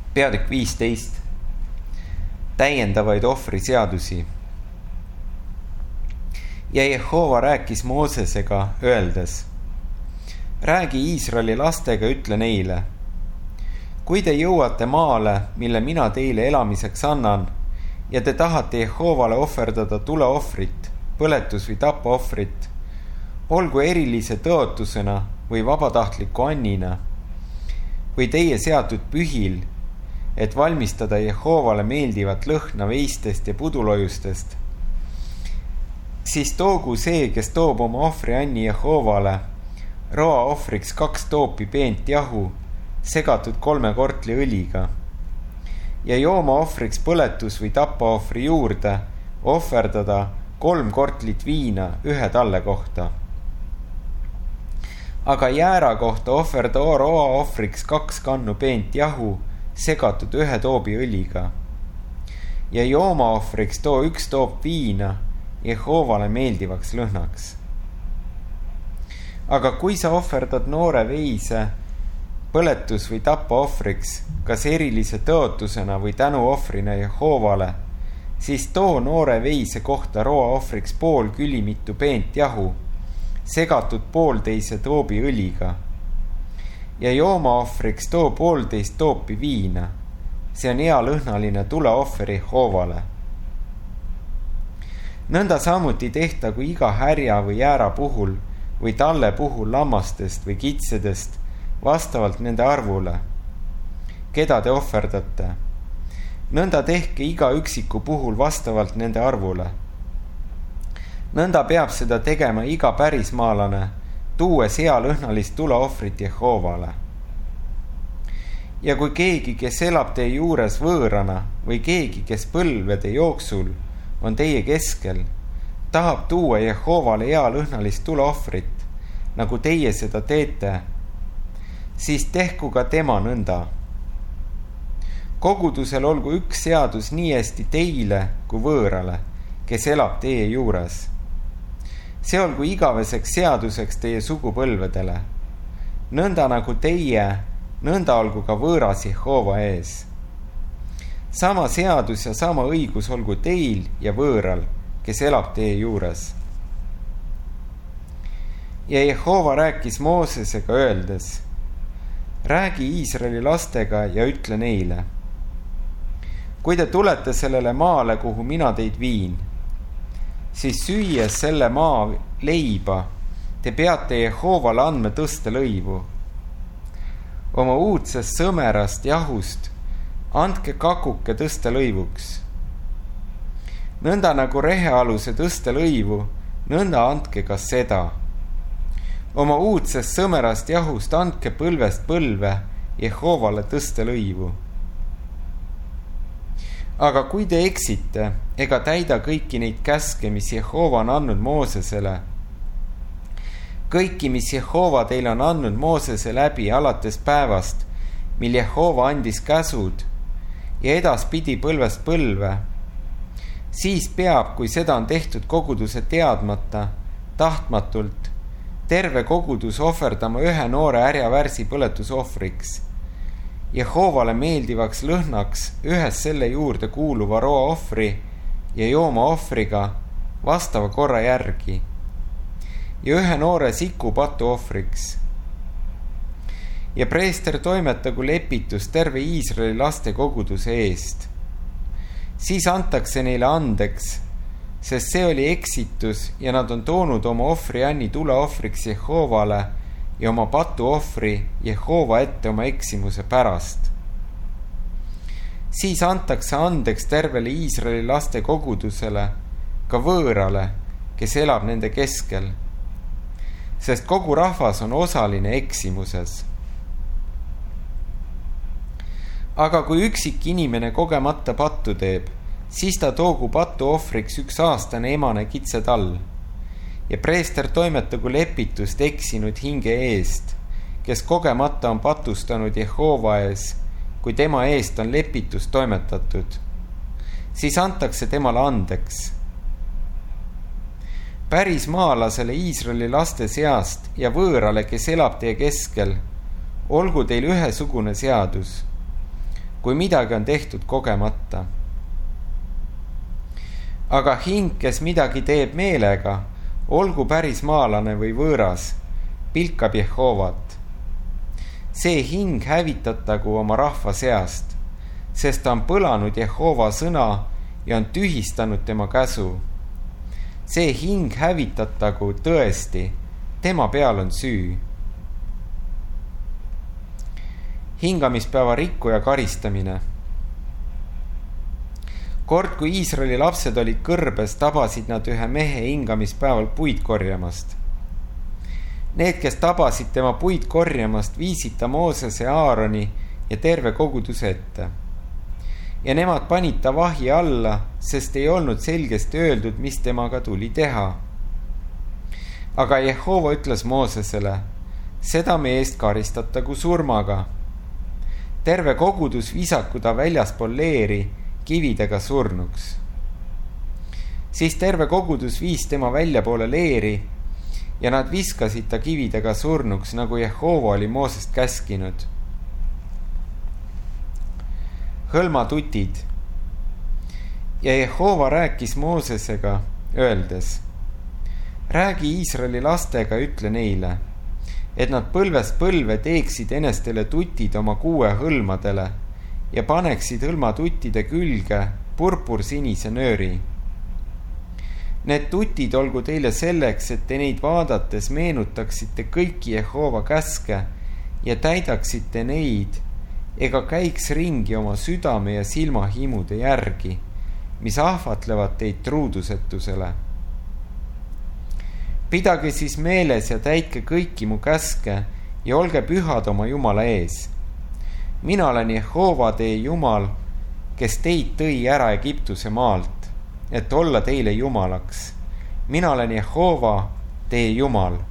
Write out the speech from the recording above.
Peatükk 15. Täiendavaid ohvriseadusi. Ja Jehova rääkis Moosesega, öeldes: räägi Iisraeli lastega, ütle neile: kui te jõuate maale, mille mina teile elamiseks annan, ja te tahate Jehovale ohverdada tuleohvrit, põletus- või tapaohvrit, olgu erilise tõotusena või vabatahtliku annina või teie seatud pühil, et valmistada Jehovale meeldivat lõhna veistest ja pudulojustest, siis toogu see, kes toob oma ohvrianni Jehovale, roa ohvriks 2 toopi peent jahu, segatud 3 kortli õliga, ja jooma ohvriks põletus- või tapaohvri juurde ohverdada 3 kortlit viina 1 talle kohta. Aga jäära kohta ohverda roa ohvriks 2 kannu peent jahu, segatud 1 toobi õliga, ja jooma ohvriks too 1 toop viina Jehovale meeldivaks lõhnaks. Aga kui sa ohverdad noore veise põletus- või tapaohvriks, kas erilise tõotusena või tänuohvrina Jehovale, siis too noore veise kohta roa ohvriks 0,5 külimitu peent jahu, segatud 1,5 toobi õliga, ja jooma ohvriks too 1,5 toopi viina, see on hea lõhnaline tuleohver Jehovale. Nõnda samuti tehtagu iga härja või jäära puhul või talle puhul lammastest või kitsedest vastavalt nende arvule, keda te ohverdate. Nõnda tehke iga üksiku puhul vastavalt nende arvule. Nõnda peab seda tegema iga pärismaalane, tuues hea lõhnalist tuleohvrit Jehovale. Ja kui keegi, kes elab teie juures võõrana või keegi, kes põlvede jooksul on teie keskel, tahab tuua Jehovale hea lõhnalist tuleohvrit, nagu teie seda teete, siis tehku ka tema nõnda. Kogudusel olgu 1 seadus nii hästi teile kui võõrale, kes elab teie juures. See olgu igaveseks seaduseks teie sugupõlvedele. Nõnda nagu teie, nõnda olgu ka võõras Jehova ees. Sama seadus ja sama õigus olgu teil ja võõral, kes elab teie juures. Ja Jehova rääkis Moosesega, öeldes: räägi Iisraeli lastega ja ütle neile: kui te tulete sellele maale, kuhu mina teid viin, siis süües selle maa leiba, te peate Jehovale andma tõstelõivu. Oma uudsest sõmerast jahust andke kakuke tõstelõivuks. Nõnda nagu rehealuse tõstelõivu, nõnda andke ka seda. Oma uudsest sõmerast jahust andke põlvest põlve Jehovale tõstelõivu. Aga kui te eksite ega täida kõiki neid käske, mis Jehova on andnud Moosesele, kõiki, mis Jehova teile on andnud Moosese läbi alates päevast, mil Jehova andis käsud, ja edaspidi põlvest põlve, siis peab, kui seda on tehtud koguduse teadmata, tahtmatult, terve kogudus ohverdama 1 noore härjavärsi põletusohvriks, Jehovale meeldivaks lõhnaks ühes selle juurde kuuluva roa ohvri ja jooma ohvriga vastava korra järgi ja 1 noore siku patu ohvriks. Ja preester toimetagu lepitus terve Iisraeli laste koguduse eest. Siis antakse neile andeks, sest see oli eksitus ja nad on toonud oma ohvrianni tuleohvriks Jehovale ja oma patuohvri Jehova ette oma eksimuse pärast. Siis antakse andeks tervele Iisraeli laste kogudusele, ka võõrale, kes elab nende keskel, sest kogu rahvas on osaline eksimuses. Aga kui üksik inimene kogemata pattu teeb, siis ta toogu patuohvriks 1 aastane emane kitsetall. Ja preester toimetagu lepitust eksinud hinge eest, kes kogemata on patustanud Jehova ees, kui tema eest on lepitus toimetatud. Siis antakse temale andeks. Pärismaalasele Iisraeli laste seast ja võõrale, kes elab teie keskel, olgu teil ühesugune seadus. kui midagi on tehtud kogemata. aga hing, kes midagi teeb meelega, olgu päris maalane või võõras, pilkab Jehovat. see hing hävitatagu oma rahva seast, sest ta on põlanud Jehova sõna ja on tühistanud tema käsu. see hing hävitatagu tõesti, tema peal on süü. hingamispäeva rikkuja karistamine. kord, kui Iisraeli lapsed olid kõrbes, tabasid nad ühe mehe hingamispäeval puid korjamast. Need, kes tabasid tema puid korjamast, viisid ta Moosese, Aaroni ja terve koguduse ette. ja nemad panid ta vahi alla, sest ei olnud selgesti öeldud, mis temaga tuli teha. aga Jehova ütles Moosesele, seda meest karistatagu surmaga. terve kogudus visaku ta väljaspool leeri kividega surnuks. siis terve kogudus viis tema väljapoole leeri ja nad viskasid ta kividega surnuks, nagu Jehova oli Moosest käskinud. hõlmatutid. ja Jehova rääkis Moosesega, öeldes, räägi Iisraeli lastega, ütle neile, et nad põlvest põlve teeksid enestele tutid oma 6 hõlmadele ja paneksid hõlmatuttide külge purpursinise nööri. Need tutid olgu teile selleks, et te neid vaadates meenutaksite kõiki Jehova käske ja täidaksite neid, ega käiks ringi oma südame ja silmahimude järgi, mis ahvatlevad teid truudusetusele. pidage siis meeles ja täitke kõiki mu käske ja olge pühad oma Jumala ees. mina olen Jehova teie Jumal, kes teid tõi ära Egiptuse maalt, et olla teile Jumalaks. mina olen Jehova teie Jumal.